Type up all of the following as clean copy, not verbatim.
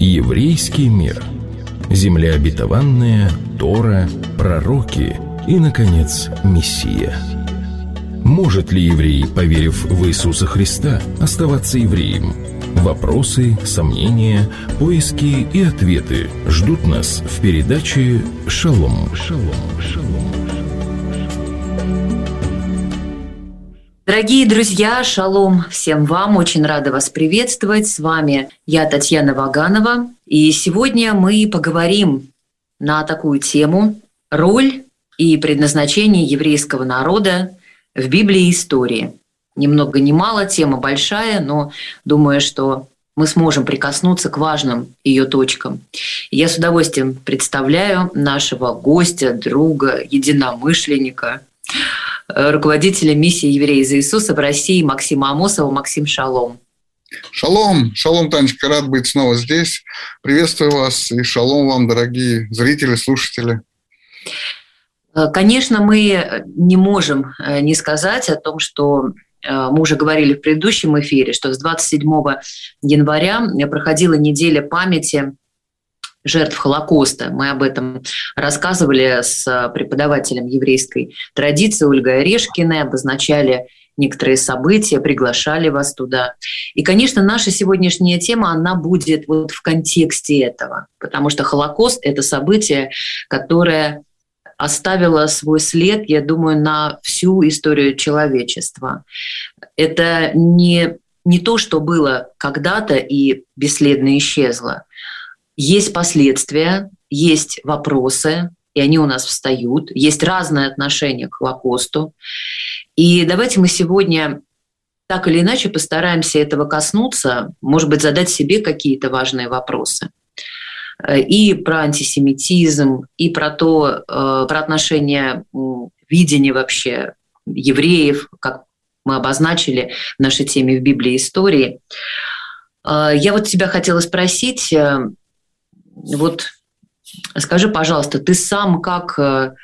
Еврейский мир. Земля обетованная, Тора, пророки и, наконец, Мессия. Может ли еврей, поверив в Иисуса Христа, оставаться евреем? Вопросы, сомнения, поиски и ответы ждут нас в передаче «Шалом». Дорогие друзья, шалом всем вам, очень рада вас приветствовать. С вами я, Татьяна Ваганова, и сегодня мы поговорим на такую тему: роль и предназначение еврейского народа в Библии и истории. Ни много ни мало, тема большая, но думаю, что мы сможем прикоснуться к важным ее точкам. И я с удовольствием представляю нашего гостя, друга, единомышленника, руководителя миссии «Евреи за Иисуса» в России Максима Амосова. Максим, шалом. Шалом, Танечка, рад быть снова здесь. Приветствую вас и шалом вам, дорогие зрители, слушатели. Конечно, мы не можем не сказать о том, что мы уже говорили в предыдущем эфире, что с 27 января проходила неделя памяти жертв Холокоста. Мы об этом рассказывали с преподавателем еврейской традиции Ольгой Орешкиной, обозначали некоторые события, приглашали вас туда. И, конечно, наша сегодняшняя тема, она будет вот в контексте этого, потому что Холокост – это событие, которое оставило свой след, я думаю, на всю историю человечества. Это не то, что было когда-то и бесследно исчезло. Есть последствия, есть вопросы, и они у нас встают. Есть разное отношение к Холокосту. И давайте мы сегодня так или иначе постараемся этого коснуться, может быть, задать себе какие-то важные вопросы. И про антисемитизм, и про отношение видения вообще евреев, как мы обозначили в нашей теме в Библии и истории. Я вот тебя хотела спросить, вот скажи, пожалуйста, ты сам как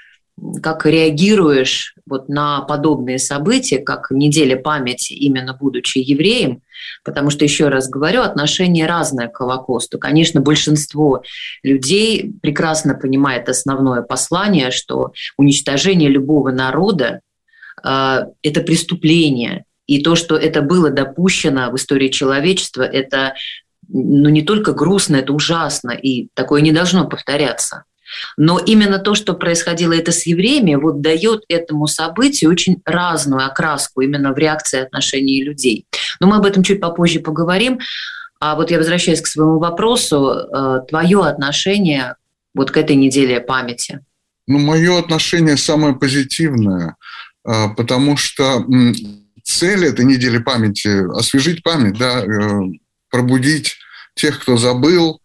реагируешь вот на подобные события, как неделя памяти, именно будучи евреем? Потому что, еще раз говорю, отношение разное к Холокосту. Конечно, большинство людей прекрасно понимает основное послание, что уничтожение любого народа это преступление. И то, что это было допущено в истории человечества, это не только грустно, это ужасно, и такое не должно повторяться. Но именно то, что происходило это с евреями, вот дает этому событию очень разную окраску именно в реакции отношений людей. Но мы об этом чуть попозже поговорим. А вот я возвращаюсь к своему вопросу. Твое отношение вот к этой неделе памяти? Мое отношение самое позитивное, потому что цель этой недели памяти – освежить память, да, пробудить тех, кто забыл,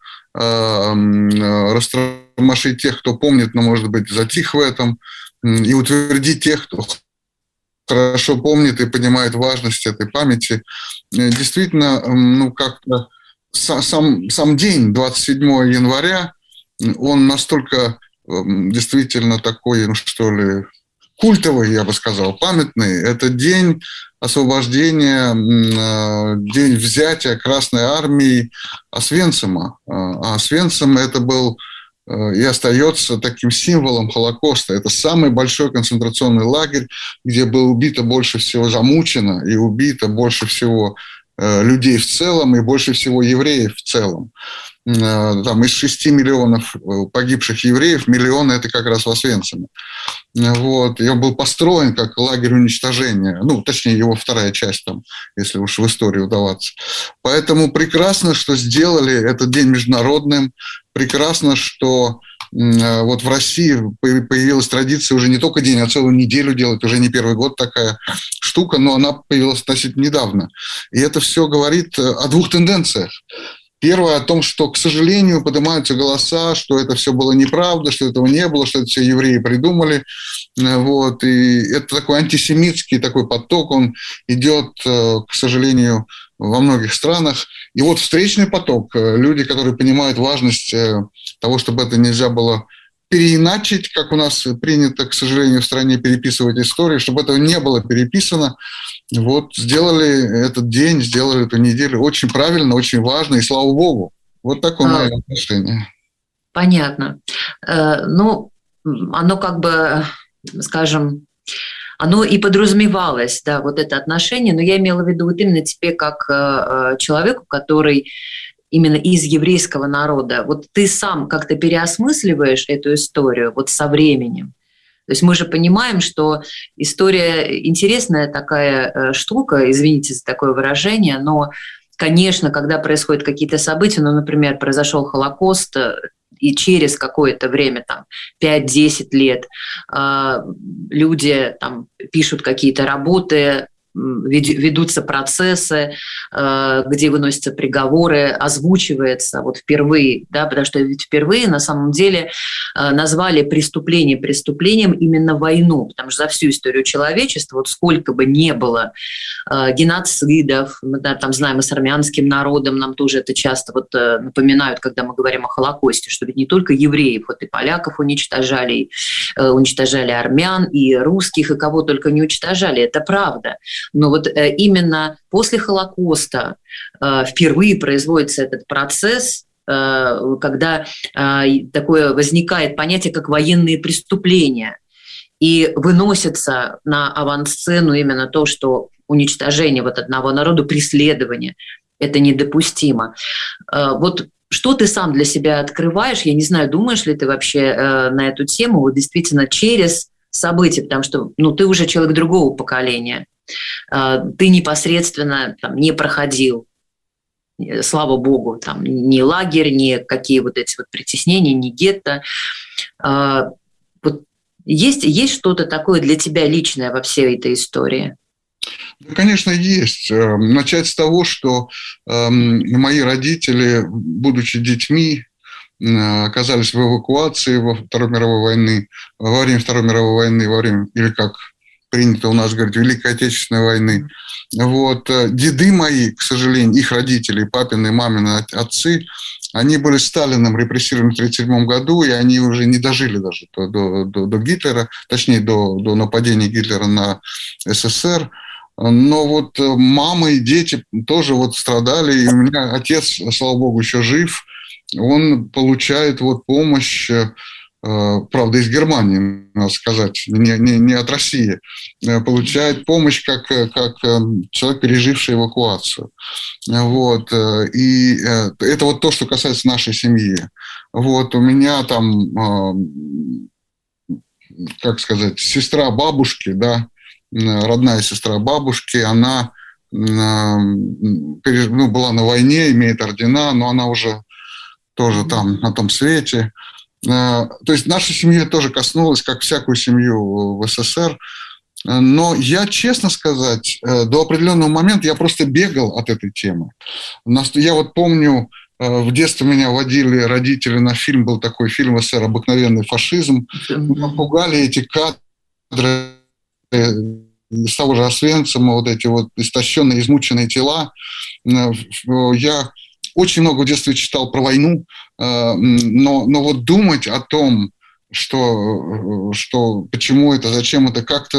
растормошить тех, кто помнит, но, может быть, затих в этом, и утвердить тех, кто хорошо помнит и понимает важность этой памяти. Действительно, как-то сам день, 27 января, он настолько действительно такой, культовый, я бы сказал, памятный. Это день освобождения, день взятия Красной Армии Освенцима. А Освенцим – это был и остается таким символом Холокоста. Это самый большой концентрационный лагерь, где было убито больше всего, замучено и убито больше всего людей в целом и больше всего евреев в целом. Там из 6 миллионов погибших евреев, миллион – это как раз в Освенциме. Вот. И он был построен как лагерь уничтожения, точнее, его вторая часть, там, если уж в историю удаваться. Поэтому прекрасно, что сделали этот день международным, прекрасно, что вот в России появилась традиция уже не только день, а целую неделю делать, уже не первый год такая штука, но она появилась относительно недавно. И это все говорит о двух тенденциях. Первое о том, что, к сожалению, поднимаются голоса, что это все было неправда, что этого не было, что это все евреи придумали. Вот. И это такой антисемитский такой поток, он идет, к сожалению, во многих странах. И вот встречный поток, люди, которые понимают важность того, чтобы это нельзя было переиначить, как у нас принято, к сожалению, в стране переписывать истории, чтобы этого не было переписано. Вот сделали этот день, сделали эту неделю очень правильно, очень важно, и слава Богу. Вот такое мое отношение. Понятно. Ну, оно как бы, скажем, оно и подразумевалось, да, вот это отношение, но я имела в виду вот именно тебе как человеку, который именно из еврейского народа. Вот ты сам как-то переосмысливаешь эту историю вот со временем. То есть мы же понимаем, что история интересная такая штука, извините за такое выражение, но, конечно, когда происходят какие-то события, ну, например, произошел Холокост, и через какое-то время, там, 5-10 лет, люди там пишут какие-то работы, ведутся процессы, где выносятся приговоры, озвучивается вот впервые, да, потому что ведь впервые на самом деле назвали преступление преступлением именно войну, потому что за всю историю человечества, вот сколько бы ни было геноцидов, мы там знаем и с армянским народом, нам тоже это часто вот напоминают, когда мы говорим о Холокосте, что ведь не только евреев, вот и поляков уничтожали армян, и русских, и кого только не уничтожали, это правда. Но вот именно после Холокоста впервые производится этот процесс, когда такое возникает понятие, как военные преступления, и выносится на авансцену именно то, что уничтожение вот одного народа, преследование, это недопустимо. Вот что ты сам для себя открываешь? Я не знаю, думаешь ли ты вообще на эту тему, вот действительно через события, потому что ты уже человек другого поколения. Ты непосредственно там не проходил, слава богу, там ни лагерь, ни какие вот эти вот притеснения, ни гетто. Вот есть что-то такое для тебя личное во всей этой истории? Да, конечно, есть. Начать с того, что мои родители, будучи детьми, оказались в эвакуации во время Второй мировой войны, или как принято у нас говорить, Великой Отечественной войны. Вот. Деды мои, к сожалению, их родители, папины, мамины отцы, они были Сталином репрессированы в 1937 году, и они уже не дожили даже до Гитлера, точнее, до нападения Гитлера на СССР. Но вот мама и дети тоже вот страдали, и у меня отец, слава богу, еще жив, он получает вот помощь, правда, из Германии, надо сказать, не от России, получает помощь как человек, переживший эвакуацию. Вот. И это вот то, что касается нашей семьи. Вот. У меня там, как сказать, сестра бабушки, да, родная сестра бабушки, она была на войне, имеет ордена, но она уже тоже там, на том свете. То есть наша семья тоже коснулась, как всякую семью в СССР. Но я, честно сказать, до определенного момента я просто бегал от этой темы. Я вот помню, в детстве меня водили родители на фильм, был такой фильм СССР «Обыкновенный фашизм». Меня пугали эти кадры из того же Освенцима, вот эти вот истощенные, измученные тела. Я очень много в детстве читал про войну, но вот думать о том, что почему это, зачем это, как-то,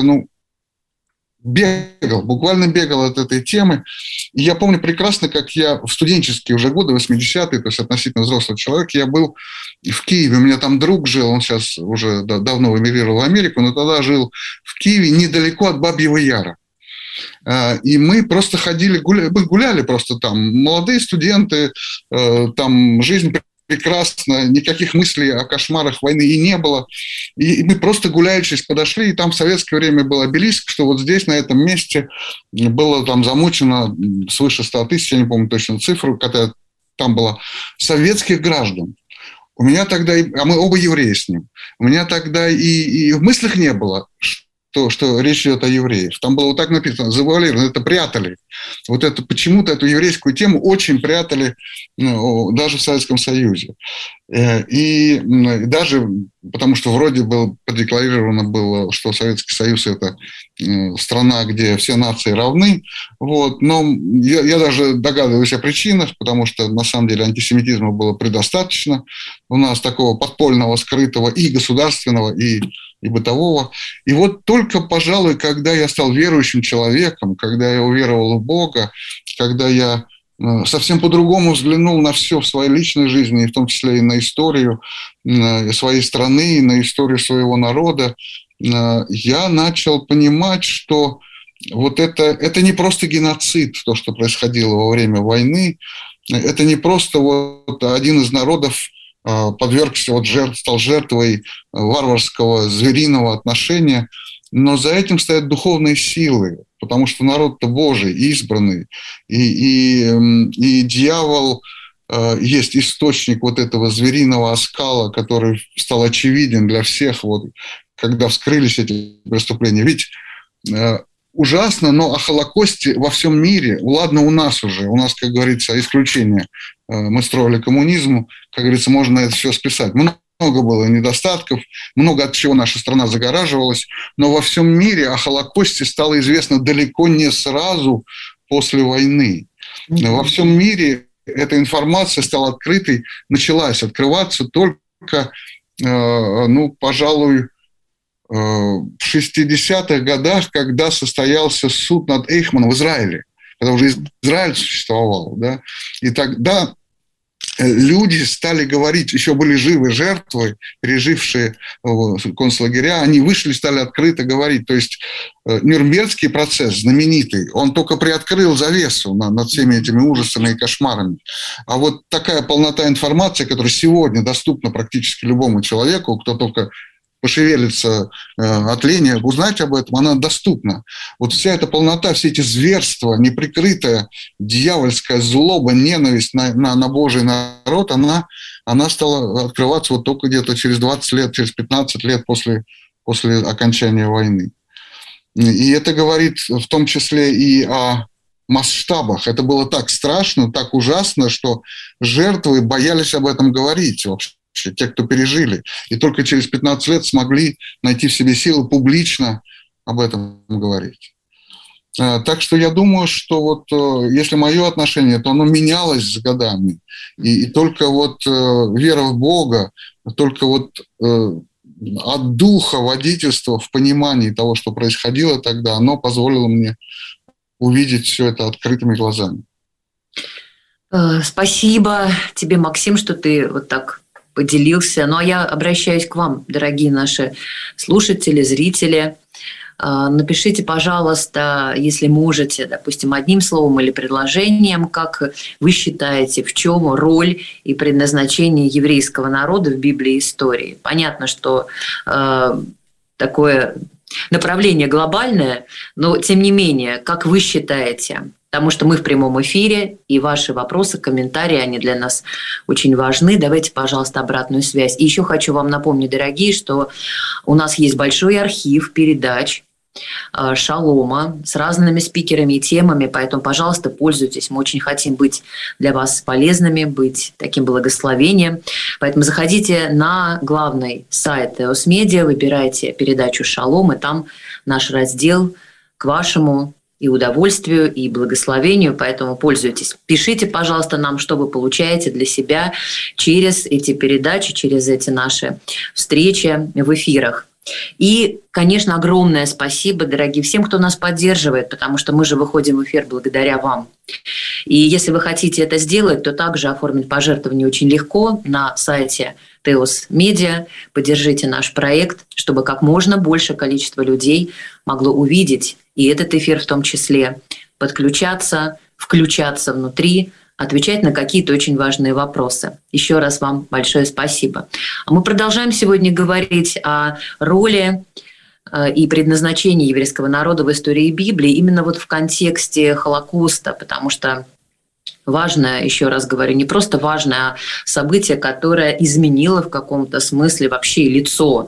буквально бегал от этой темы. И я помню прекрасно, как я в студенческие уже годы, 80-е, то есть относительно взрослый человек, я был в Киеве, у меня там друг жил, он сейчас уже давно эмигрировал в Америку, но тогда жил в Киеве недалеко от Бабьего Яра. И мы просто ходили, гуляли просто там, молодые студенты, там жизнь прекрасна, никаких мыслей о кошмарах войны и не было. И мы просто гуляючись подошли, и там в советское время был обелиск, что вот здесь, на этом месте, было там замучено свыше 100 тысяч, я не помню точно цифру, которая там была, советских граждан. У меня тогда, а мы оба евреи с ним, у меня тогда и в мыслях не было, что речь идет о евреях. Там было вот так написано, завуалировано, это прятали. Вот это почему-то эту еврейскую тему очень прятали, даже в Советском Союзе. И даже потому, что вроде было продекларировано было, что Советский Союз – это страна, где все нации равны. Вот. Но я даже догадываюсь о причинах, потому что на самом деле антисемитизма было предостаточно. У нас такого подпольного, скрытого и государственного, и бытового. И вот только, пожалуй, когда я стал верующим человеком, когда я уверовал в Бога, когда я совсем по-другому взглянул на все в своей личной жизни, в том числе и на историю своей страны, и на историю своего народа, я начал понимать, что вот это не просто геноцид, то, что происходило во время войны, это не просто вот один из народов подвергся, стал жертвой варварского, звериного отношения, но за этим стоят духовные силы, потому что народ-то Божий, избранный, и дьявол есть источник вот этого звериного оскала, который стал очевиден для всех, вот, когда вскрылись эти преступления. Ведь ужасно, но о Холокосте во всем мире, ладно, у нас, как говорится, исключение. Мы строили коммунизм, как говорится, можно это все списать. Много было недостатков, много от чего наша страна загораживалась, но во всем мире о Холокосте стало известно далеко не сразу после войны. Во всем мире эта информация стала открытой, началась открываться только, пожалуй, в 60-х годах, когда состоялся суд над Эйхманом в Израиле, когда уже Израиль существовал, да, и тогда люди стали говорить, еще были живы жертвы, пережившие концлагеря, они вышли, стали открыто говорить. То есть Нюрнбергский процесс знаменитый, он только приоткрыл завесу над всеми этими ужасами и кошмарами. А вот такая полнота информации, которая сегодня доступна практически любому человеку, кто только пошевелится от лени, узнать об этом, она доступна. Вот вся эта полнота, все эти зверства, неприкрытая дьявольская злоба, ненависть на Божий народ, она стала открываться вот только где-то через 20 лет, через 15 лет после окончания войны. И это говорит в том числе и о масштабах. Это было так страшно, так ужасно, что жертвы боялись об этом говорить вообще. Те, кто пережили, и только через 15 лет смогли найти в себе силы публично об этом говорить. Так что я думаю, что вот если мое отношение, то оно менялось с годами, и только вот вера в Бога, только вот от духа водительства в понимании того, что происходило тогда, оно позволило мне увидеть все это открытыми глазами. Спасибо тебе, Максим, что ты вот так поделился. Ну, а я обращаюсь к вам, дорогие наши слушатели, зрители. Напишите, пожалуйста, если можете, допустим, одним словом или предложением, как вы считаете, в чем роль и предназначение еврейского народа в Библии и истории. Понятно, что такое направление глобальное, но тем не менее, как вы считаете, потому что мы в прямом эфире, и ваши вопросы, комментарии, они для нас очень важны. Давайте, пожалуйста, обратную связь. И еще хочу вам напомнить, дорогие, что у нас есть большой архив передач «Шалома» с разными спикерами и темами, поэтому, пожалуйста, пользуйтесь. Мы очень хотим быть для вас полезными, быть таким благословением. Поэтому заходите на главный сайт EOS Media, выбирайте передачу «Шалом», и там наш раздел к вашему и удовольствию, и благословению, поэтому пользуйтесь. Пишите, пожалуйста, нам, что вы получаете для себя через эти передачи, через эти наши встречи в эфирах. И, конечно, огромное спасибо, дорогие, всем, кто нас поддерживает, потому что мы же выходим в эфир благодаря вам. И если вы хотите это сделать, то также оформить пожертвование очень легко на сайте EOS Media. Поддержите наш проект, чтобы как можно большее количество людей могло увидеть и этот эфир в том числе, подключаться, включаться внутри, отвечать на какие-то очень важные вопросы. Еще раз вам большое спасибо. Мы продолжаем сегодня говорить о роли и предназначении еврейского народа в истории Библии именно вот в контексте Холокоста, потому что важное, еще раз говорю, не просто важное событие, которое изменило в каком-то смысле вообще лицо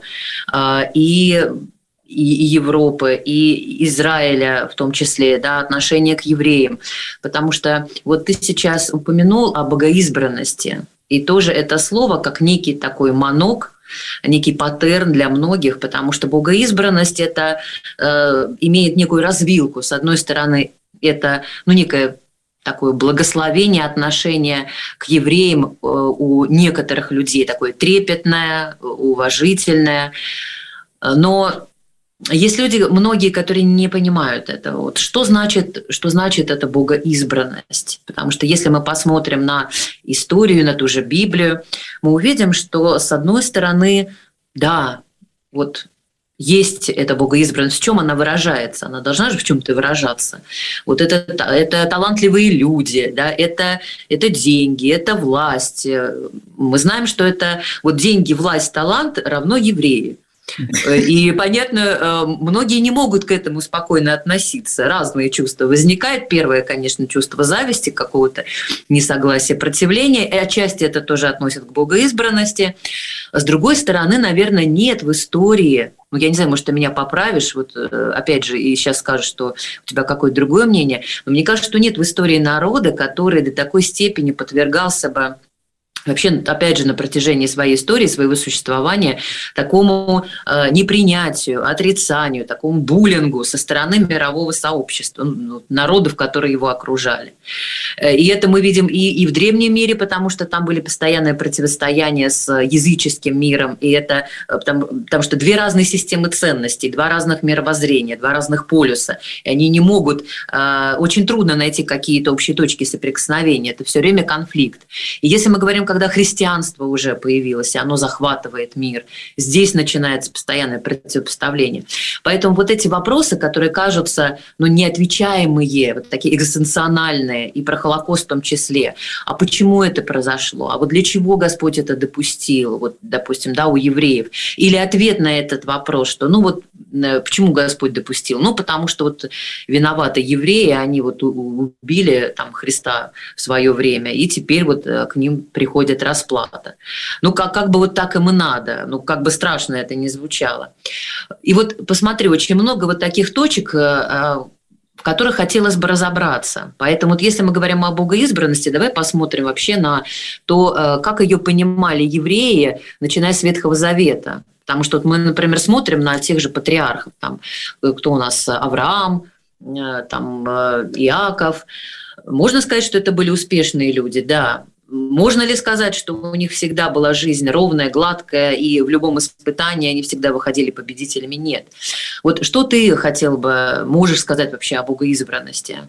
и Европы, и Израиля в том числе, да, отношение к евреям. Потому что вот ты сейчас упомянул о богоизбранности, и тоже это слово как некий такой манок, некий паттерн для многих, потому что богоизбранность это имеет некую развилку. С одной стороны, это некое такое благословение, отношение к евреям у некоторых людей, такое трепетное, уважительное, но есть люди, многие, которые не понимают этого. Вот что значит эта богоизбранность? Потому что если мы посмотрим на историю, на ту же Библию, мы увидим, что, с одной стороны, да, вот есть эта богоизбранность. В чем она выражается? Она должна же в чем-то выражаться. Вот это талантливые люди, да, это деньги, это власть. Мы знаем, что это вот деньги, власть, талант равно евреи. И, понятно, многие не могут к этому спокойно относиться. Разные чувства возникают. Первое, конечно, чувство зависти, какого-то несогласия, противления. И отчасти это тоже относят к богоизбранности. С другой стороны, наверное, нет в истории, ну, я не знаю, может, ты меня поправишь, вот опять же, и сейчас скажешь, что у тебя какое-то другое мнение, но мне кажется, что нет в истории народа, который до такой степени подвергался бы вообще, опять же, на протяжении своей истории, своего существования, такому непринятию, отрицанию, такому буллингу со стороны мирового сообщества, народов, которые его окружали. И это мы видим и в древнем мире, потому что там были постоянные противостояния с языческим миром, и это потому что две разные системы ценностей, два разных мировоззрения, два разных полюса, и они не могут, очень трудно найти какие-то общие точки соприкосновения, это все время конфликт. И если мы говорим, когда христианство уже появилось, и оно захватывает мир, здесь начинается постоянное противопоставление. Поэтому вот эти вопросы, которые кажутся неотвечаемые, вот такие экзистенциональные, и про Холокост в том числе, а почему это произошло, а вот для чего Господь это допустил, вот, допустим, да, у евреев, или ответ на этот вопрос, что почему Господь допустил? Потому что вот виноваты евреи, они вот убили там Христа в свое время, и теперь вот к ним приходит расплата. Как бы вот так им и надо. Как бы страшно это ни звучало. И вот посмотри, очень много вот таких точек, в которых хотелось бы разобраться. Поэтому вот если мы говорим о богоизбранности, давай посмотрим вообще на то, как ее понимали евреи, начиная с Ветхого Завета. Потому что вот мы, например, смотрим на тех же патриархов. Там, кто у нас? Авраам, там, Иаков. Можно сказать, что это были успешные люди, да. Можно ли сказать, что у них всегда была жизнь ровная, гладкая, и в любом испытании они всегда выходили победителями? Нет. Вот что ты можешь сказать вообще о богоизбранности?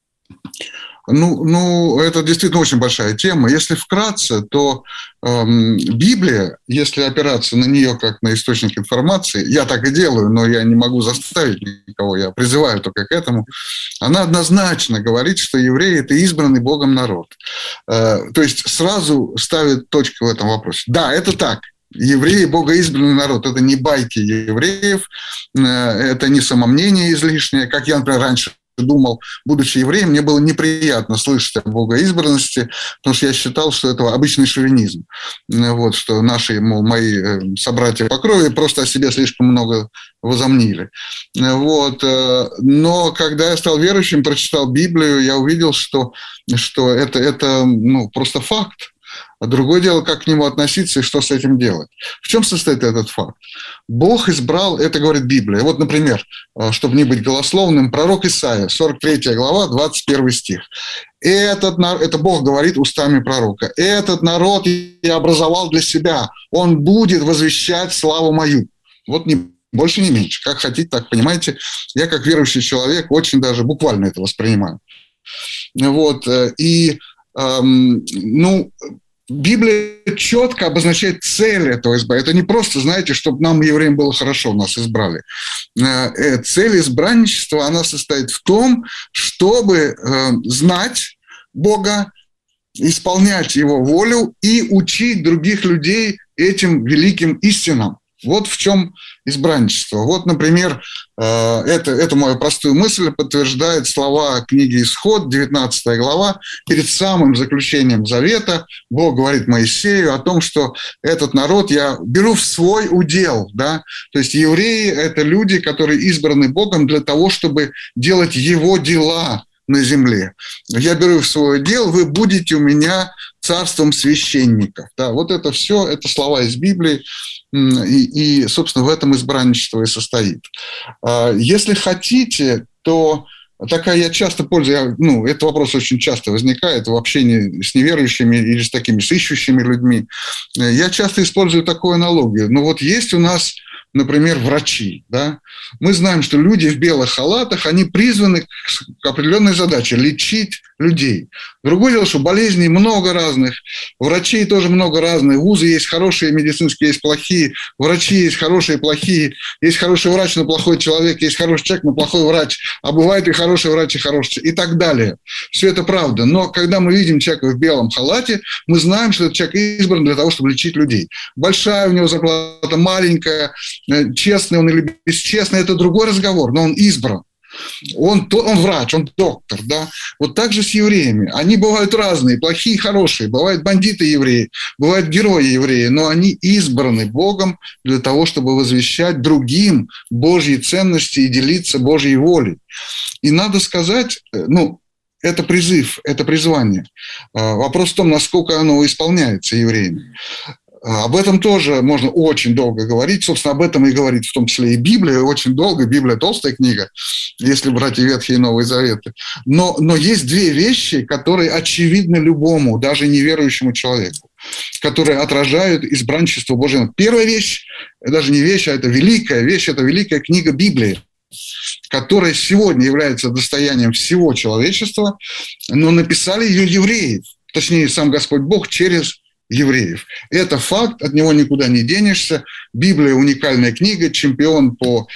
Это действительно очень большая тема. Если вкратце, то Библия, если опираться на нее как на источник информации, я так и делаю, но я не могу заставить никого, я призываю только к этому, она однозначно говорит, что евреи – это избранный Богом народ. То есть сразу ставит точку в этом вопросе. Да, это так. Евреи – богоизбранный народ. Это не байки евреев, это не самомнение излишнее, как я, например, раньше думал, будучи евреем, мне было неприятно слышать о богоизбранности, потому что я считал, что это обычный шовинизм. Вот, что мои собратья по крови просто о себе слишком много возомнили. Вот. Но когда я стал верующим, прочитал Библию, я увидел, что это просто факт. А другое дело, как к нему относиться и что с этим делать. В чем состоит этот факт? Бог избрал, это говорит Библия. Вот, например, чтобы не быть голословным, пророк Исаия, 43 глава, 21 стих. Это Бог говорит устами пророка. «Этот народ я образовал для себя, он будет возвещать славу мою». Вот ни больше, ни меньше. Как хотите, так понимаете. Я, как верующий человек, очень даже буквально это воспринимаю. Вот. И Библия четко обозначает цель этого избрания. Это не просто, знаете, чтобы нам, евреям, было хорошо, нас избрали. Цель избранничества, она состоит в том, чтобы знать Бога, исполнять Его волю и учить других людей этим великим истинам. Вот в чем избранничество. Вот, например, эту мою простую мысль подтверждает слова книги «Исход», 19 глава. Перед самым заключением завета Бог говорит Моисею о том, что этот народ я беру в свой удел. Да? То есть евреи – это люди, которые избраны Богом для того, чтобы делать Его дела на земле. Я беру в свой удел, вы будете у меня царством священников. Да? Вот это все, это слова из Библии. И, собственно, в этом избранничество и состоит. Если хотите, то я часто пользуюсь, этот вопрос очень часто возникает в общении с неверующими или с такими с ищущими людьми. Я часто использую такую аналогию. Вот есть у нас например, врачи. Да? Мы знаем, что люди в белых халатах, они призваны к определенной задаче – лечить людей. Другое дело, что болезней много разных, врачей тоже много разных, вузы есть хорошие медицинские, есть плохие, врачи есть хорошие, плохие, есть хороший врач, но плохой человек, есть хороший человек, но плохой врач, а бывает и хороший врач, и хороший, и так далее. Все это правда. Но когда мы видим человека в белом халате, мы знаем, что этот человек избран для того, чтобы лечить людей. Большая у него зарплата, маленькая, честный он или бесчестный – это другой разговор, но он избран. Он врач, он доктор, да. Вот так же с евреями. Они бывают разные, плохие и хорошие. Бывают бандиты-евреи, бывают герои-евреи, но они избраны Богом для того, чтобы возвещать другим Божьи ценности и делиться Божьей волей. И надо сказать, это призыв, это призвание. Вопрос в том, насколько оно исполняется евреями. Об этом тоже можно очень долго говорить. Собственно, об этом и говорит в том числе и Библия. Очень долго. Библия – толстая книга, если брать и Ветхий и Новый Заветы. Но есть две вещи, которые очевидны любому, даже неверующему человеку, которые отражают избранничество Божьего. Первая вещь – даже не вещь, а это великая вещь – это великая книга Библии, которая сегодня является достоянием всего человечества, но написали ее евреи, точнее, сам Господь Бог через евреев. Это факт, от него никуда не денешься. Библия – уникальная книга, чемпион по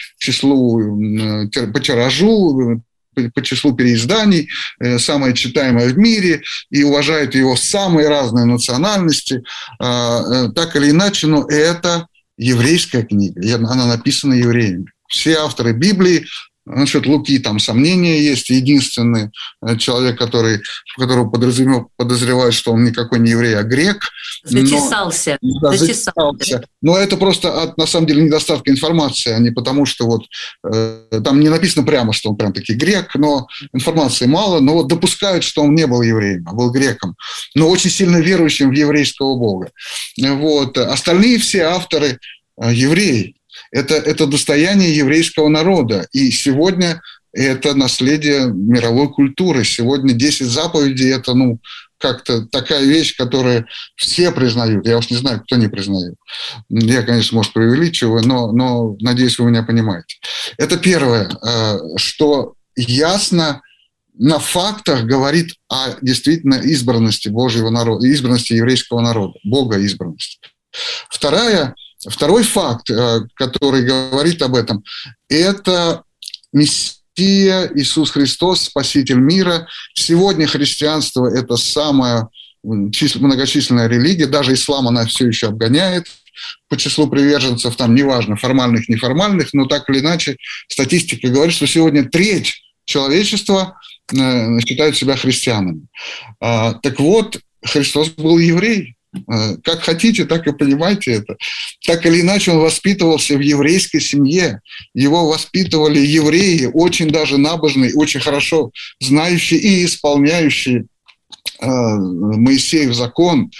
тиражу, по числу переизданий, самая читаемая в мире, и уважают его самые разные национальности. Так или иначе, но это еврейская книга, она написана евреями. Все авторы Библии, насчет Луки там сомнения есть. Единственный человек, которого подозревают, что он никакой не еврей, а грек. Зачесался. Но это просто на самом деле недостатка информации, а не потому, что там не написано прямо, что он прям таки грек, но информации мало. Но допускают, что он не был евреем, а был греком, но очень сильно верующим в еврейского Бога. Остальные все авторы евреи. Это достояние еврейского народа. И сегодня это наследие мировой культуры. Сегодня 10 заповедей – это, как-то такая вещь, которую все признают. Я уж не знаю, кто не признает. Я, конечно, может, преувеличиваю, но надеюсь, вы меня понимаете. Это первое, что ясно на фактах говорит о действительно избранности Божьего народа, избранности еврейского народа, Бога избранности. Второй факт, который говорит об этом, это Мессия Иисус Христос, Спаситель мира. Сегодня христианство – это самая многочисленная религия, даже ислам она все еще обгоняет по числу приверженцев, там неважно, формальных, неформальных, но так или иначе статистика говорит, что сегодня треть человечества считают себя христианами. Так вот, Христос был еврей. Как хотите, так и понимайте это. Так или иначе, он воспитывался в еврейской семье. Его воспитывали евреи, очень даже набожные, очень хорошо знающие и исполняющие Моисеев закон.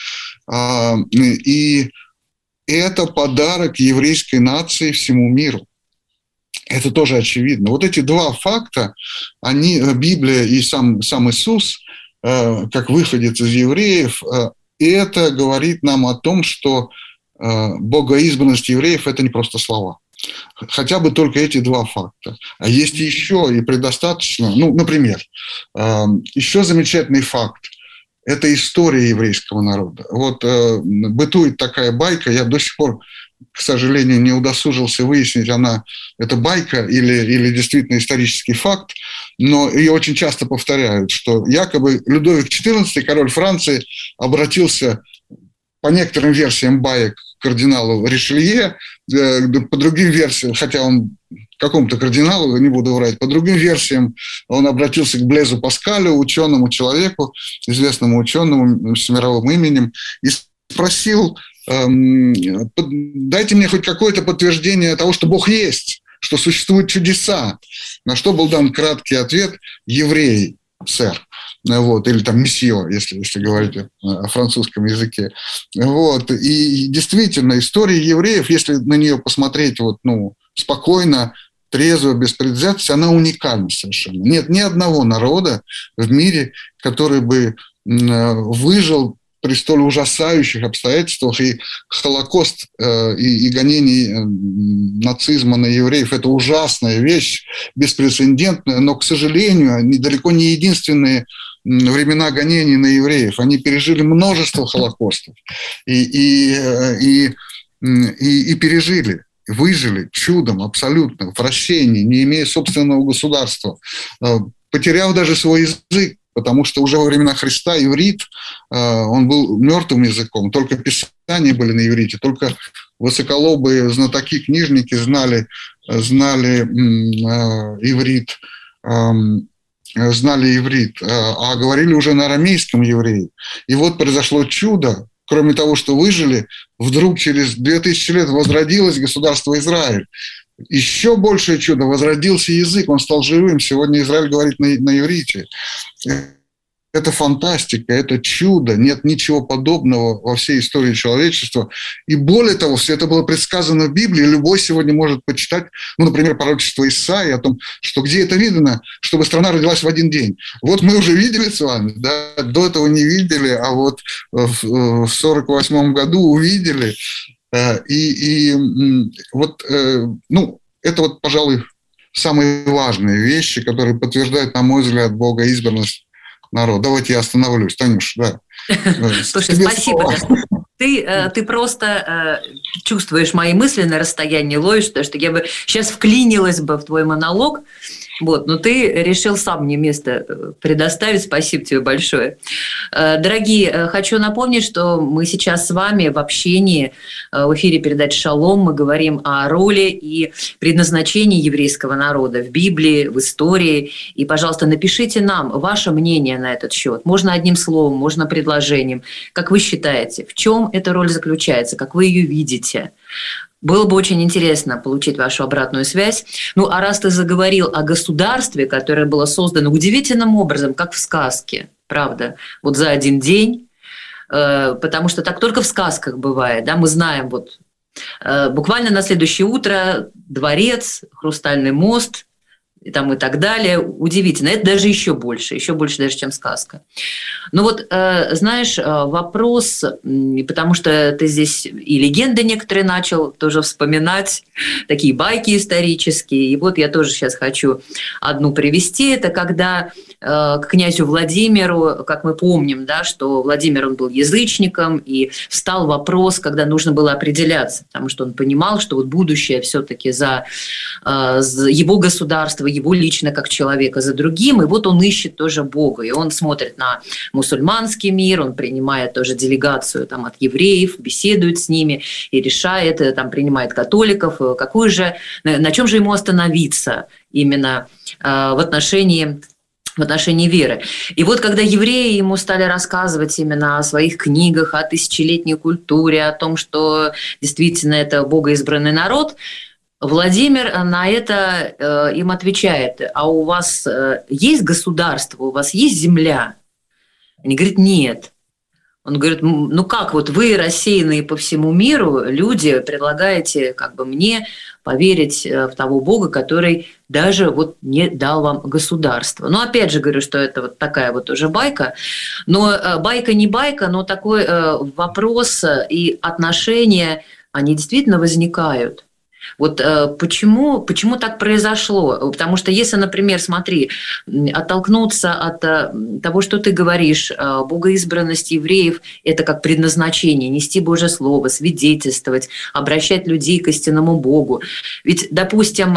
И это подарок еврейской нации всему миру. Это тоже очевидно. Вот эти два факта, Библия и сам Иисус, как выходец из евреев, и это говорит нам о том, что богоизбранность евреев – это не просто слова. Хотя бы только эти два факта. А есть еще и предостаточно. Например, еще замечательный факт – это история еврейского народа. Бытует такая байка, я до сих пор, к сожалению, не удосужился выяснить, это байка или действительно исторический факт, но ее очень часто повторяют, что якобы Людовик XIV, король Франции, обратился по некоторым версиям баек к кардиналу Ришелье, по другим версиям, хотя он какому-то кардиналу, не буду врать, по другим версиям он обратился к Блезу Паскалю, ученому человеку, известному ученому с мировым именем, и спросил: дайте мне хоть какое-то подтверждение того, что Бог есть, что существуют чудеса. На что был дан краткий ответ: евреи, сэр. Или там месье, если говорить о французском языке. И действительно, история евреев, если на нее посмотреть спокойно, трезво, без предвзятости, она уникальна совершенно. Нет ни одного народа в мире, который бы выжил при столь ужасающих обстоятельствах, и Холокост, и гонение нацизма на евреев – это ужасная вещь, беспрецедентная, но, к сожалению, они далеко не единственные времена гонений на евреев. Они пережили множество Холокостов и пережили, выжили чудом абсолютно, в прощении, не имея собственного государства, потеряв даже свой язык, потому что уже во времена Христа иврит, он был мертвым языком, только писания были на иврите, только высоколобые знатоки, книжники знали иврит, а говорили уже на арамейском евреи. И вот произошло чудо, кроме того, что выжили, вдруг через 2000 лет возродилось государство Израиль. Еще большее чудо, возродился язык, он стал живым. Сегодня Израиль говорит на иврите. Это фантастика, это чудо, нет ничего подобного во всей истории человечества. И более того, все это было предсказано в Библии, любой сегодня может почитать, например, пророчество Исаии о том, что где это видно, чтобы страна родилась в один день. Вот мы уже видели с вами, да? До этого не видели, а вот в 1948 году увидели. Это вот, пожалуй, самые важные вещи, которые подтверждают, на мой взгляд, богоизбранность народа. Давайте я остановлюсь. Танюш, да. Слушай, спасибо. Ты просто чувствуешь мои мысли на расстоянии, ловишь, потому что я бы сейчас вклинилась бы в твой монолог, но ты решил сам мне место предоставить. Спасибо тебе большое. Дорогие, хочу напомнить, что мы сейчас с вами в общении, в эфире передачи «Шалом». Мы говорим о роли и предназначении еврейского народа в Библии, в истории. И, пожалуйста, напишите нам ваше мнение на этот счет. Можно одним словом, можно предложением. Как вы считаете, в чем эта роль заключается, как вы ее видите? Было бы очень интересно получить вашу обратную связь. А раз ты заговорил о государстве, которое было создано удивительным образом, как в сказке, правда, вот за один день, потому что так только в сказках бывает, да, мы знаем, буквально на следующее утро дворец, хрустальный мост и так далее. Удивительно. Это даже еще больше даже, чем сказка. Знаешь, вопрос, потому что ты здесь и легенды некоторые начал тоже вспоминать, такие байки исторические. И я тоже сейчас хочу одну привести. Это когда к князю Владимиру, как мы помним, да, что Владимир, он был язычником, и встал вопрос, когда нужно было определяться, потому что он понимал, что будущее все-таки за его государство, его лично как человека, за другим, и он ищет тоже Бога, и он смотрит на мусульманский мир, он принимает тоже делегацию от евреев, беседует с ними и решает, принимает католиков, на чем же ему остановиться именно в отношении веры. И когда евреи ему стали рассказывать именно о своих книгах, о тысячелетней культуре, о том, что действительно это богоизбранный народ, Владимир на это им отвечает: а у вас есть государство, у вас есть земля? Они говорят: нет. Он говорит: как вы, рассеянные по всему миру люди, предлагаете мне поверить в того Бога, который даже не дал вам государство. Опять же говорю, что это такая уже байка, но байка не байка, но такой вопрос и отношения, они действительно возникают. Почему так произошло? Потому что если, например, смотри, оттолкнуться от того, что ты говоришь, богоизбранность евреев – это как предназначение, нести Божье Слово, свидетельствовать, обращать людей к истинному Богу. Ведь, допустим,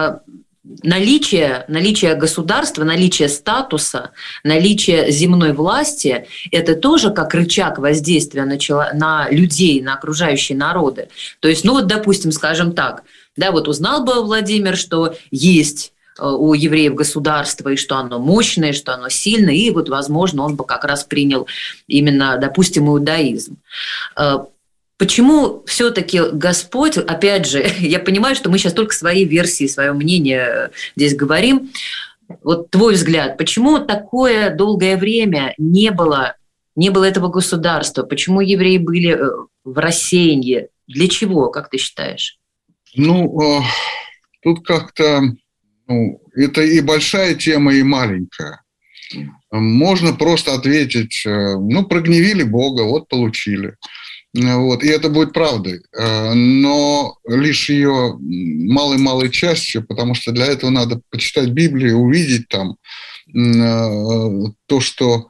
наличие государства, наличие статуса, наличие земной власти – это тоже как рычаг воздействия на людей, на окружающие народы. То есть, допустим, скажем так, да, узнал бы Владимир, что есть у евреев государство, и что оно мощное, что оно сильное, и возможно, он бы как раз принял именно, допустим, иудаизм. Почему все-таки Господь, опять же, я понимаю, что мы сейчас только свои версии, свое мнение здесь говорим. Твой взгляд, почему такое долгое время не было этого государства? Почему евреи были в рассеянии? Для чего, как ты считаешь? Тут как-то, это и большая тема, и маленькая. Можно просто ответить, прогневили Бога, вот получили. Вот, и это будет правдой, но лишь ее малой-малой частью, потому что для этого надо почитать Библию, увидеть там то, что,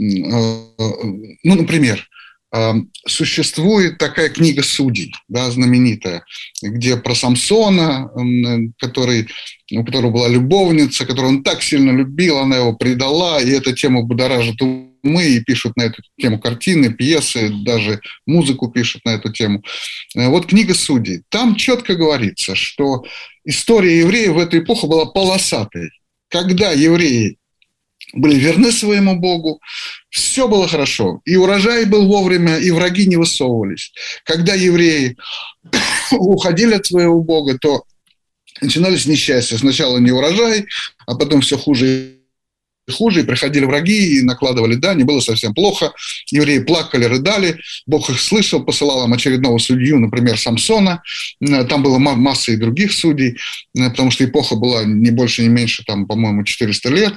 например, существует такая книга Судей, да, знаменитая, где про Самсона, у которого была любовница, которую он так сильно любил, она его предала, и эта тема будоражит умы, и пишут на эту тему картины, пьесы, даже музыку пишут на эту тему. Вот книга Судей. Там четко говорится, что история евреев в эту эпоху была полосатой. Когда евреи были верны своему Богу, все было хорошо. И урожай был вовремя, и враги не высовывались. Когда евреи уходили от своего Бога, то начинались несчастья. Сначала не урожай, а потом все хуже и хуже. И приходили враги, и накладывали дань, и было совсем плохо. Евреи плакали, рыдали. Бог их слышал, посылал им очередного судью, например, Самсона. Там была масса и других судей, потому что эпоха была не больше, не меньше, там, по-моему, 400 лет.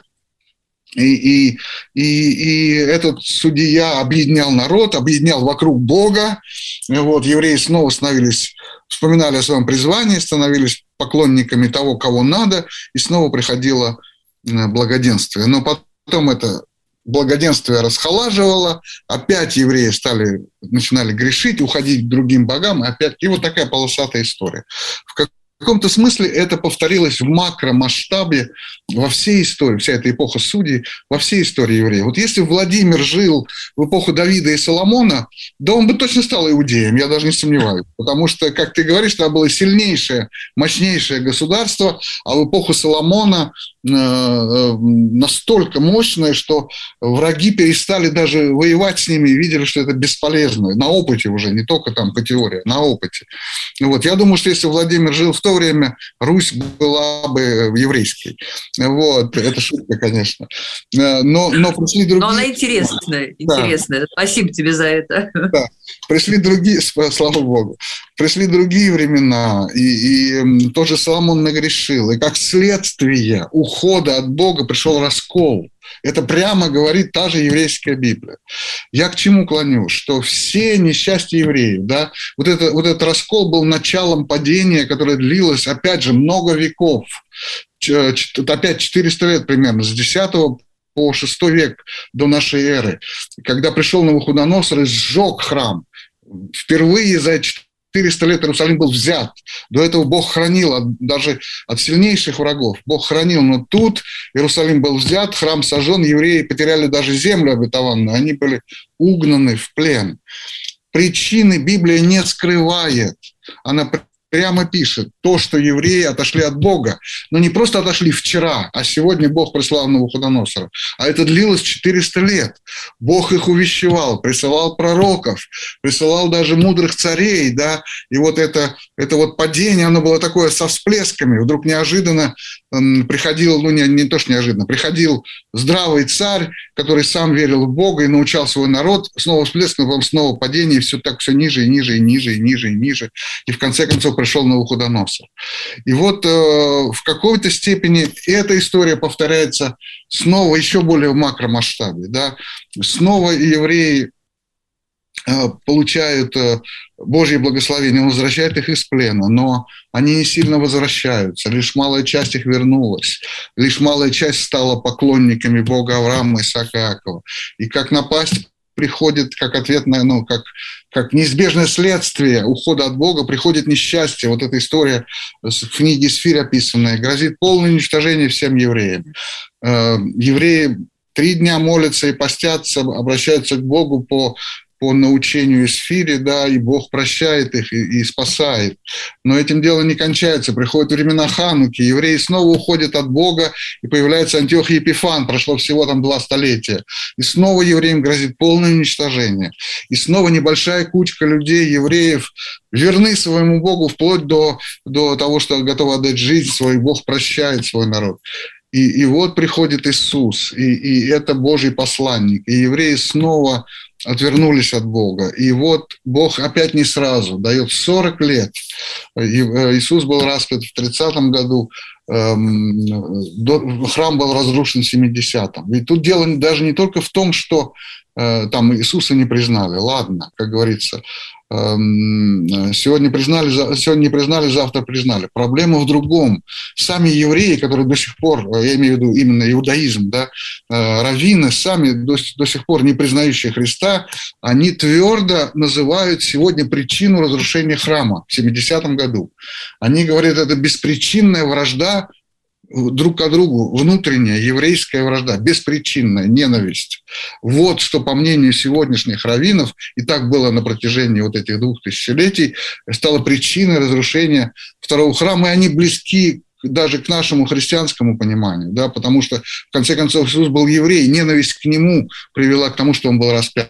И этот судья объединял народ, объединял вокруг Бога. Вот, евреи снова вспоминали о своем призвании, становились поклонниками того, кого надо, и снова приходило благоденствие. Но потом это благоденствие расхолаживало, опять евреи начинали грешить, уходить к другим богам, опять. И вот такая полосатая история. В каком-то смысле это повторилось в макромасштабе во всей истории, вся эта эпоха судей, во всей истории евреев. Вот если Владимир жил в эпоху Давида и Соломона, да он бы точно стал иудеем, я даже не сомневаюсь. Потому что, как ты говоришь, там было сильнейшее, мощнейшее государство, а в эпоху Соломона настолько мощное, что враги перестали даже воевать с ними и видели, что это бесполезно. На опыте уже, не только там по теории, на опыте. Вот. Я думаю, что если Владимир жил в то время, Русь была бы еврейской. Вот. Это шутка, конечно. Но пришли другие... Но она интересная. Да. Спасибо тебе за это. Да. Пришли другие, слава Богу, пришли другие времена, и тоже Соломон нагрешил. И как следствие ухода от Бога пришел раскол. Это прямо говорит та же еврейская Библия. Я к чему клоню? Что все несчастья евреев, да, вот этот раскол был началом падения, которое длилось, опять же, много веков. Опять 400 лет примерно, с 10 по 6 век до нашей эры, когда пришел Навуходоносор и сжег храм. Впервые за 400 лет Иерусалим был взят. До этого Бог хранил, даже от сильнейших врагов. Бог хранил, но тут Иерусалим был взят, храм сожжен, евреи потеряли даже землю обетованную, они были угнаны в плен. Причины Библия не скрывает. Она прямо пишет то, что евреи отошли от Бога. Но не просто отошли вчера, а сегодня Бог прислал Навуходоносора. А это длилось 400 лет. Бог их увещевал, присылал пророков, присылал даже мудрых царей. Да? И вот это вот падение, оно было такое со всплесками. Вдруг неожиданно приходил, не то что неожиданно, приходил здравый царь, который сам верил в Бога и научал свой народ. Снова всплеск, но потом снова падение, и все так все ниже и ниже и ниже и ниже и ниже. И в конце концов пришел Навуходоносор. И вот в какой-то степени эта история повторяется снова еще более в макромасштабе. Да? Снова евреи получают Божье благословение, Он возвращает их из плена, но они не сильно возвращаются, лишь малая часть их вернулась, лишь малая часть стала поклонниками Бога Авраама, Исаака и Иакова. И как напасть приходит, как ответное, как неизбежное следствие ухода от Бога, приходит несчастье. Вот эта история в книге Исфирь описанная, грозит полное уничтожение всем евреям. Евреи 3 дня молятся и постятся, обращаются к Богу по научению Исфири, да, и Бог прощает их и спасает. Но этим дело не кончается. Приходят времена Хануки, евреи снова уходят от Бога, и появляется Антиох Епифан, прошло всего там 2 столетия. И снова евреям грозит полное уничтожение. И снова небольшая кучка людей, евреев, верны своему Богу вплоть до того, что готовы отдать жизнь свою, Бог прощает свой народ. И вот приходит Иисус, и это Божий посланник. И евреи снова отвернулись от Бога. И вот Бог опять не сразу, дает 40 лет. Иисус был распят в 30-м году, храм был разрушен в 70-м. И тут дело даже не только в том, что там Иисуса не признали. Ладно, как говорится, сегодня не признали, завтра признали. Проблема в другом. Сами евреи, которые до сих пор, я имею в виду именно иудаизм, да, раввины, сами до сих пор не признающие Христа, они твердо называют сегодня причину разрушения храма в 70-м году. Они говорят, это беспричинная вражда друг к другу, внутренняя еврейская вражда, беспричинная ненависть. Вот что, по мнению сегодняшних раввинов, и так было на протяжении вот этих 2000 летий, стало причиной разрушения второго храма, и они близки даже к нашему христианскому пониманию, да, потому что, в конце концов, Иисус был еврей, ненависть к нему привела к тому, что он был распят.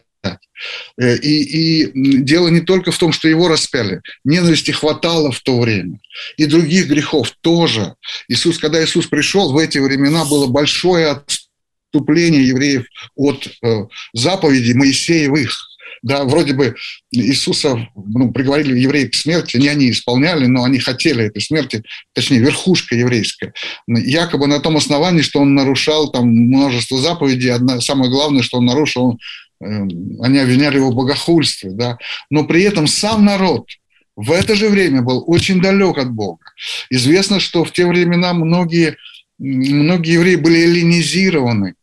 И дело не только в том, что его распяли. Ненависти хватало в то время. И других грехов тоже. Когда Иисус пришел, в эти времена было большое отступление евреев от заповедей Моисеевых. Да, вроде бы Иисуса приговорили евреи к смерти, не они исполняли, но они хотели этой смерти, точнее, верхушка еврейская. Якобы на том основании, что он нарушал там множество заповедей, самое главное, что он нарушил, они обвиняли его в богохульстве, да? Но при этом сам народ в это же время был очень далек от Бога. Известно, что в те времена многие евреи были эллинизированы.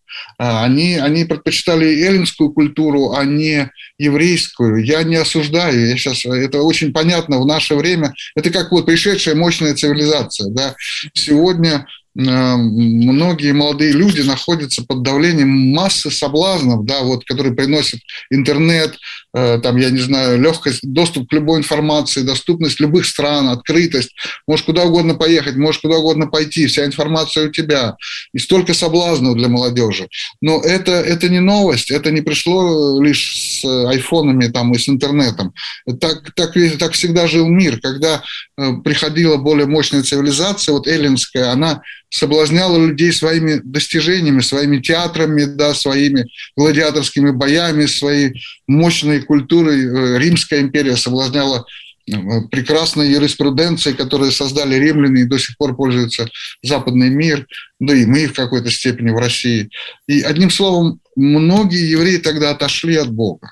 Они предпочитали эллинскую культуру, а не еврейскую. Я не осуждаю, это очень понятно в наше время. Это как вот пришедшая мощная цивилизация. Да? Сегодня многие молодые люди находятся под давлением массы соблазнов, да, вот, которые приносят интернет, там, я не знаю, легкость, доступ к любой информации, доступность любых стран, открытость. Можешь куда угодно поехать, можешь куда угодно пойти, вся информация у тебя. И столько соблазнов для молодежи. Но это не новость, это не пришло лишь с айфонами там, и с интернетом. Так всегда жил мир. Когда приходила более мощная цивилизация, вот эллинская, она соблазняла людей своими достижениями, своими театрами, да, своими гладиаторскими боями, своей мощной культурой. Римская империя соблазняла прекрасной юриспруденцией, которую создали римляне и до сих пор пользуется западный мир, да и мы в какой-то степени в России. И одним словом, многие евреи тогда отошли от Бога.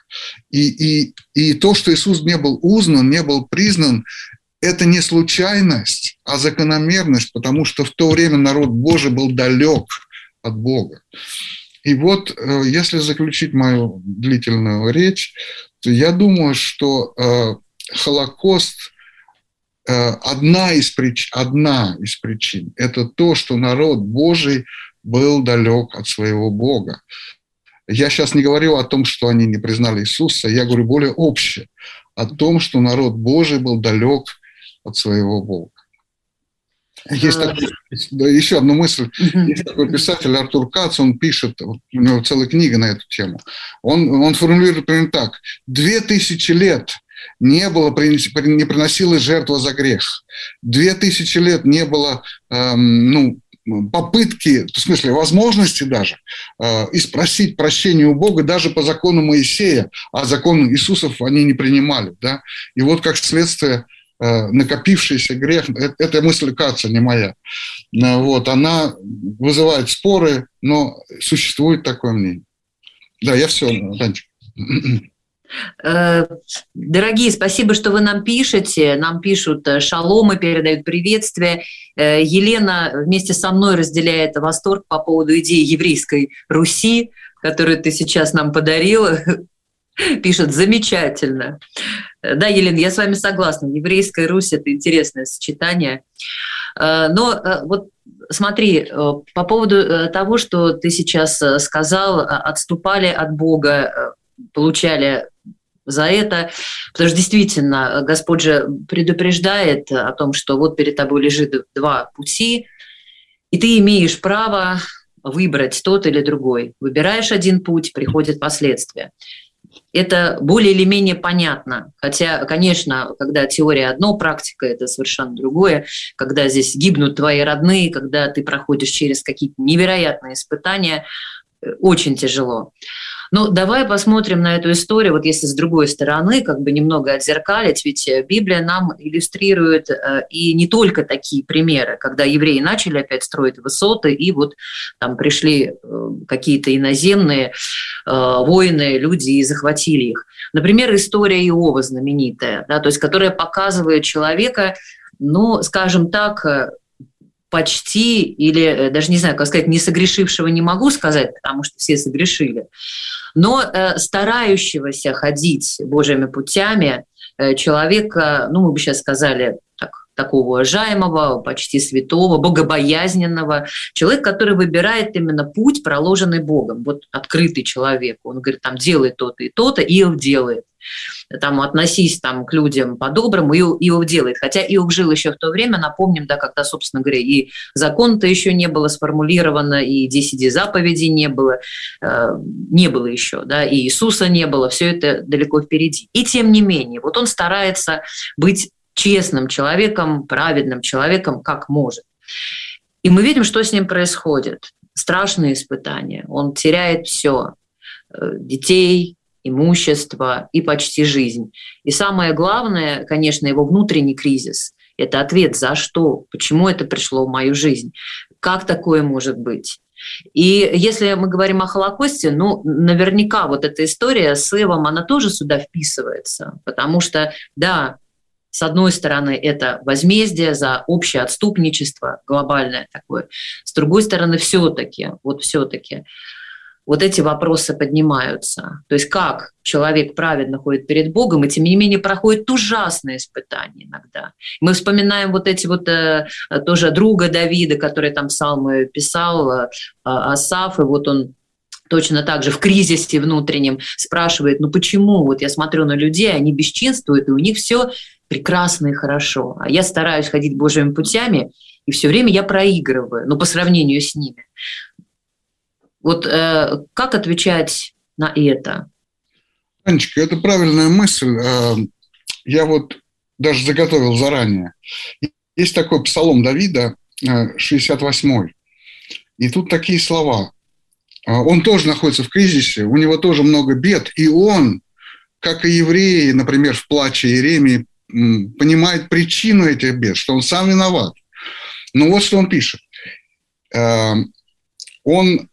И то, что Иисус не был узнан, не был признан, это не случайность, а закономерность, потому что в то время народ Божий был далек от Бога. И вот, если заключить мою длительную речь, то я думаю, что Холокост одна из причин – это то, что народ Божий был далек от своего Бога. Я сейчас не говорю о том, что они не признали Иисуса, я говорю более обще, о том, что народ Божий был далек от своего Бога. Есть еще одна мысль. Есть такой писатель Артур Кац, он пишет, у него целая книга на эту тему. Он формулирует примерно так. 2000 лет не приносилась жертва за грех. 2000 лет не было попытки, в смысле возможности даже, и спросить прощения у Бога даже по закону Моисея, а закон Иисусов они не принимали. Да? И вот как следствие накопившийся грех, это мысль Каца, не моя, вот, она вызывает споры, но существует такое мнение. Да, я все, Танечка. Дорогие, спасибо, что вы нам пишете. Нам пишут шаломы, передают приветствия. Елена вместе со мной разделяет восторг по поводу идеи еврейской Руси, которую ты сейчас нам подарила. Пишет, замечательно. Да, Елена, я с вами согласна. Еврейская Русь – это интересное сочетание. Но вот смотри, по поводу того, что ты сейчас сказал, отступали от Бога, получали за это, потому что действительно Господь же предупреждает о том, что вот перед тобой лежит два пути, и ты имеешь право выбрать тот или другой. Выбираешь один путь, приходят последствия. Это более или менее понятно. Хотя, конечно, когда теория одно, практика – это совершенно другое. Когда здесь гибнут твои родные, когда ты проходишь через какие-то невероятные испытания, очень тяжело. Ну, давай посмотрим на эту историю, вот если с другой стороны, как бы немного отзеркалить, ведь Библия нам иллюстрирует и не только такие примеры, когда евреи начали опять строить высоты, и вот там пришли какие-то иноземные воины, люди и захватили их. Например, история Иова знаменитая, да, то есть которая показывает человека, ну, скажем так, почти, или даже не знаю, как сказать, не согрешившего не могу сказать, потому что все согрешили, но старающегося ходить Божьими путями человека, ну, мы бы сейчас сказали, такого уважаемого, почти святого, богобоязненного, человек, который выбирает именно путь, проложенный Богом, вот открытый человек. Он говорит, там, делай то-то и то-то, Иов делает. Там, относись там, к людям по-доброму, Иов делает. Хотя Иов жил еще в то время, напомним, да, когда, собственно говоря, и закон-то еще не было сформулировано, и 10 заповедей не было еще, да, и Иисуса не было, все это далеко впереди. И тем не менее, вот он старается быть честным человеком, праведным человеком, как может. И мы видим, что с ним происходит. Страшные испытания. Он теряет все: детей, имущество и почти жизнь. И самое главное, конечно, его внутренний кризис. Это ответ, за что, почему это пришло в мою жизнь, как такое может быть. И если мы говорим о Холокосте, ну, наверняка вот эта история с Иовом, она тоже сюда вписывается, потому что, да, с одной стороны, это возмездие за общее отступничество, глобальное такое. С другой стороны, все-таки вот эти вопросы поднимаются. То есть как человек праведно ходит перед Богом, и тем не менее проходит ужасные испытания иногда. Мы вспоминаем вот эти вот тоже друга Давида, который там псалмы писал, Асаф, и вот он точно так же в кризисе внутреннем спрашивает, ну почему? Вот я смотрю на людей, они бесчинствуют, и у них все прекрасно и хорошо. А я стараюсь ходить Божьими путями, и все время я проигрываю, ну, по сравнению с ними. Вот как отвечать на это? Анечка, это правильная мысль. Я вот даже заготовил заранее. Есть такой псалом Давида, 68-й. И тут такие слова. Он тоже находится в кризисе, у него тоже много бед, и он, как и евреи, например, в плаче Иеремии, понимает причину этих бед, что он сам виноват. Но вот что он пишет. Он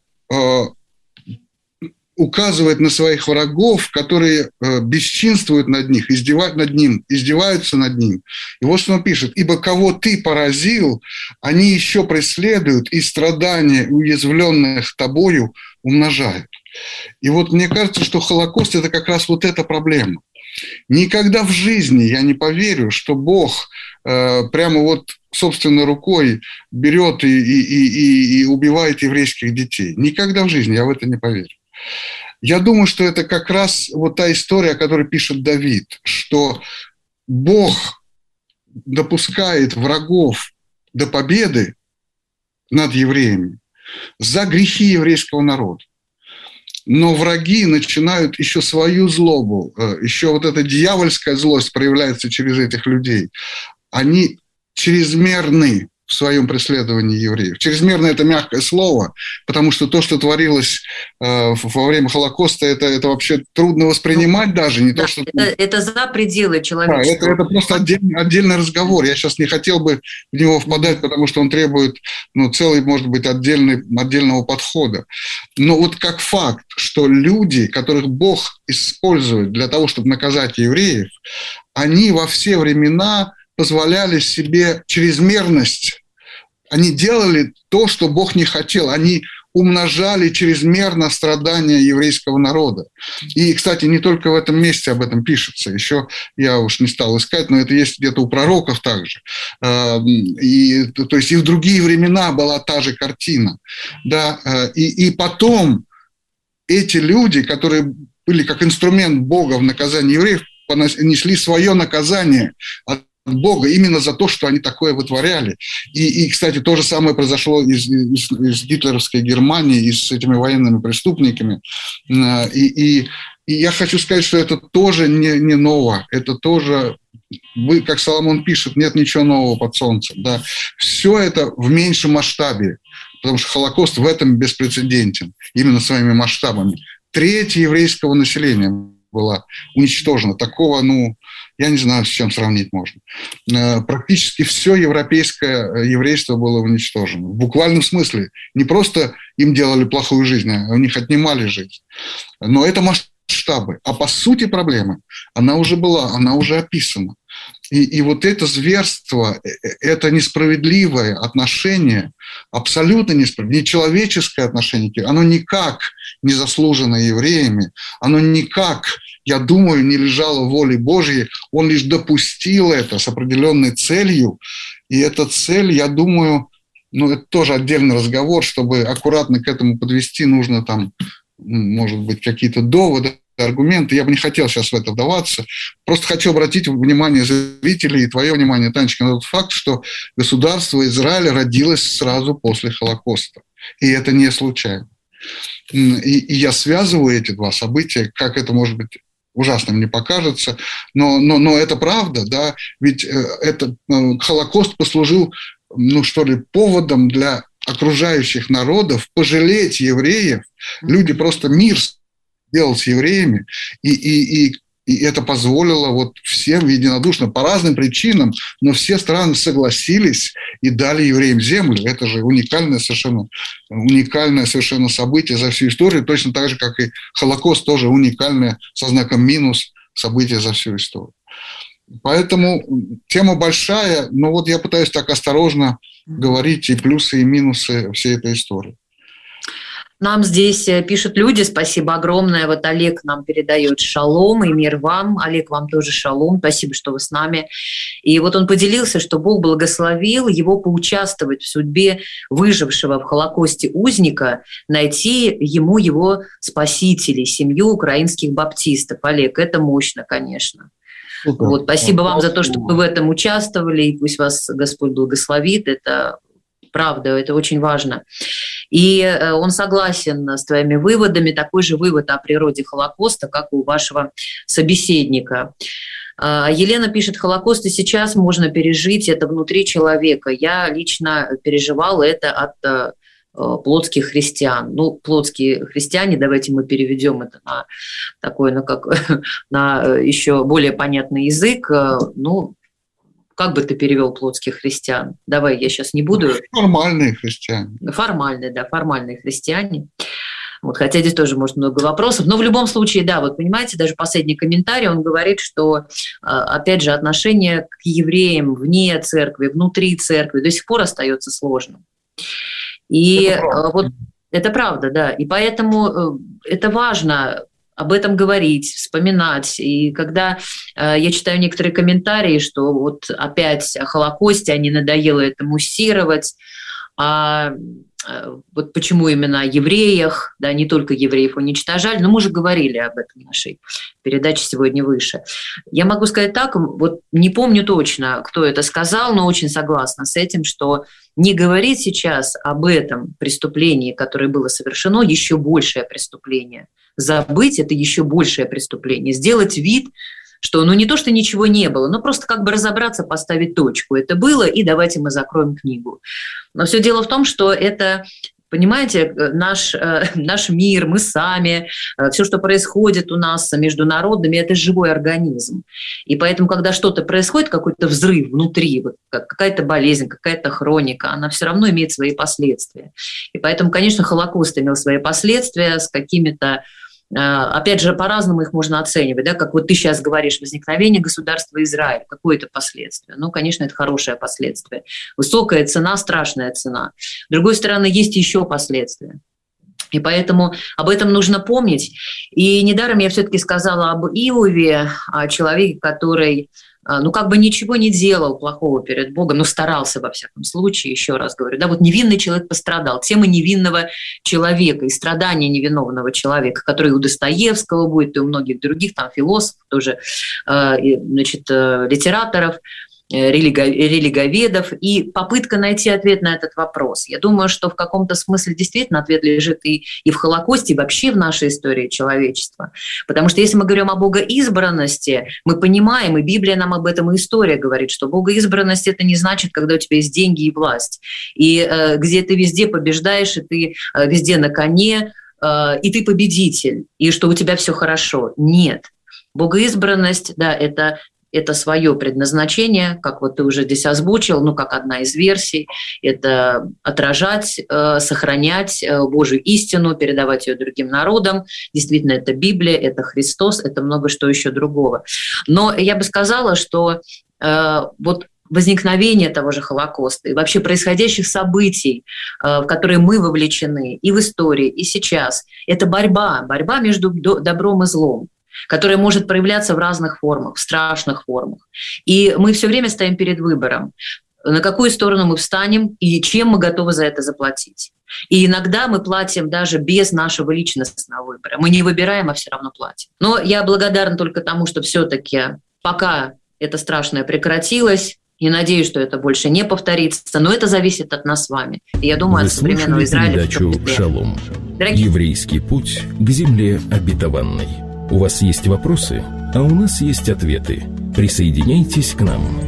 указывает на своих врагов, которые бесчинствуют над них, издеваются над ним. И вот что он пишет. «Ибо кого ты поразил, они еще преследуют, и страдания уязвленных тобою умножают». И вот мне кажется, что Холокост – это как раз вот эта проблема. Никогда в жизни я не поверю, что Бог прямо вот собственной рукой берет и убивает еврейских детей. Никогда в жизни я в это не поверю. Я думаю, что это как раз вот та история, о которой пишет Давид, что Бог допускает врагов до победы над евреями за грехи еврейского народа. Но враги начинают еще свою злобу, еще вот эта дьявольская злость проявляется через этих людей. Они чрезмерны в своем преследовании евреев. Чрезмерно – это мягкое слово, потому что то, что творилось во время Холокоста, это вообще трудно воспринимать даже. Не да, то, что... это за пределы человечества. Да, это просто отдельный разговор. Я сейчас не хотел бы в него впадать, потому что он требует целый, может быть, отдельного подхода. Но вот как факт, что люди, которых Бог использует для того, чтобы наказать евреев, они во все времена позволяли себе чрезмерность. Они делали то, что Бог не хотел. Они умножали чрезмерно страдания еврейского народа. И, кстати, не только в этом месте об этом пишется. Еще я уж не стал искать, но это есть где-то у пророков также. И, то есть и в другие времена была та же картина. Да? И потом эти люди, которые были как инструмент Бога в наказании евреев, несли свое наказание от Бога именно за то, что они такое вытворяли. И кстати, то же самое произошло из гитлеровской Германии, и с этими военными преступниками. И я хочу сказать, что это тоже не ново. Это тоже, как Соломон пишет, нет ничего нового под солнцем. Да. Все это в меньшем масштабе, потому что Холокост в этом беспрецедентен, именно своими масштабами. треть еврейского населения была уничтожена. Такого, я не знаю, с чем сравнить можно. Практически все европейское еврейство было уничтожено. В буквальном смысле. Не просто им делали плохую жизнь, а у них отнимали жизнь. Но это масштабы. А по сути проблемы, она уже была, она уже описана. И вот это зверство, это несправедливое отношение, абсолютно несправедливое, нечеловеческое отношение, оно никак не заслужено евреями, оно никак, я думаю, не лежало в воле Божьей, он лишь допустил это с определенной целью, и эта цель, я думаю, это тоже отдельный разговор, чтобы аккуратно к этому подвести, нужно там, может быть, какие-то доводы, аргументы. Я бы не хотел сейчас в это вдаваться. Просто хочу обратить внимание зрителей и твое внимание, Танечка, на тот факт, что государство Израиль родилось сразу после Холокоста. И это не случайно. И я связываю эти два события, как это, может быть, ужасным не покажется, но это правда, да, ведь Холокост послужил, поводом для окружающих народов пожалеть евреев. Люди просто мир делал с евреями, и это позволило всем единодушно, по разным причинам, но все страны согласились и дали евреям землю. Это же уникальное совершенно событие за всю историю, точно так же, как и Холокост, тоже уникальное со знаком минус событие за всю историю. Поэтому тема большая, но я пытаюсь так осторожно говорить и плюсы, и минусы всей этой истории. Нам здесь пишут люди, спасибо огромное. Олег нам передает шалом и мир вам. Олег, вам тоже шалом, спасибо, что вы с нами. И он поделился, что Бог благословил его поучаствовать в судьбе выжившего в Холокосте узника, найти ему его спасителей, семью украинских баптистов. Олег, это мощно, конечно. Спасибо вам за то, что вы в этом участвовали, и пусть вас Господь благословит. Это правда, это очень важно. И он согласен с твоими выводами, такой же вывод о природе Холокоста, как у вашего собеседника. Елена пишет, Холокост и сейчас можно пережить, это внутри человека. Я лично переживала это от плотских христиан. Плотские христиане, давайте мы переведем это на такой, на еще более понятный язык. Как бы ты перевел плотских христиан? Давай, я сейчас не буду. Формальные христиане. Формальные христиане. Хотя здесь тоже может много вопросов. Но в любом случае, понимаете, даже последний комментарий, он говорит, что, опять же, отношение к евреям вне церкви, внутри церкви до сих пор остается сложным. И это правда, да. И поэтому это важно об этом говорить, вспоминать. И когда я читаю некоторые комментарии, что опять о Холокосте, а не надоело это муссировать, почему именно о евреях, да, не только евреев уничтожали, но мы уже говорили об этом в нашей передаче сегодня выше. Я могу сказать так, не помню точно, кто это сказал, но очень согласна с этим, что не говорить сейчас об этом преступлении, которое было совершено, еще большее преступление. Забыть – это еще большее преступление. Сделать вид, что не то, что ничего не было, но просто разобраться, поставить точку. Это было, и давайте мы закроем книгу. Но все дело в том, что это, понимаете, наш мир, мы сами, все, что происходит у нас между народами, это живой организм. И поэтому, когда что-то происходит, какой-то взрыв внутри, какая-то болезнь, какая-то хроника, она все равно имеет свои последствия. И поэтому, конечно, Холокост имел свои последствия с какими-то, опять же, по-разному их можно оценивать, да, как ты сейчас говоришь, возникновение государства Израиль, какое-то последствие. Конечно, это хорошее последствие. Высокая цена, страшная цена. С другой стороны, есть еще последствия. И поэтому об этом нужно помнить. И недаром я все-таки сказала об Иове, о человеке, который ничего не делал плохого перед Богом, но старался во всяком случае, еще раз говорю. Да, невинный человек пострадал. Тема невинного человека и страдания невиновного человека, который у Достоевского будет, и у многих других философов, тоже литераторов, религоведов, и попытка найти ответ на этот вопрос. Я думаю, что в каком-то смысле действительно ответ лежит и в Холокосте, и вообще в нашей истории человечества. Потому что если мы говорим о богоизбранности, мы понимаем, и Библия нам об этом, и история говорит, что богоизбранность – это не значит, когда у тебя есть деньги и власть, и где ты везде побеждаешь, и ты везде на коне, и ты победитель, и что у тебя все хорошо. Нет. Богоизбранность, да, это свое предназначение, как вот ты уже здесь озвучил, ну, как одна из версий, это отражать, сохранять Божью истину, передавать ее другим народам. Действительно, это Библия, это Христос, это много что еще другого. Но я бы сказала, что вот возникновение того же Холокоста и вообще происходящих событий, в которые мы вовлечены и в истории, и сейчас, это борьба между добром и злом, которая может проявляться в разных формах, в страшных формах. И мы все время стоим перед выбором, на какую сторону мы встанем и чем мы готовы за это заплатить. И иногда мы платим даже без нашего личностного выбора. Мы не выбираем, а все равно платим. Но я благодарна только тому, что все-таки пока это страшное прекратилось, и надеюсь, что это больше не повторится, но это зависит от нас с вами. И я думаю, вы от современного Израиля. Передачу «Шалом». Еврейский путь к земле обетованной. У вас есть вопросы, а у нас есть ответы. Присоединяйтесь к нам.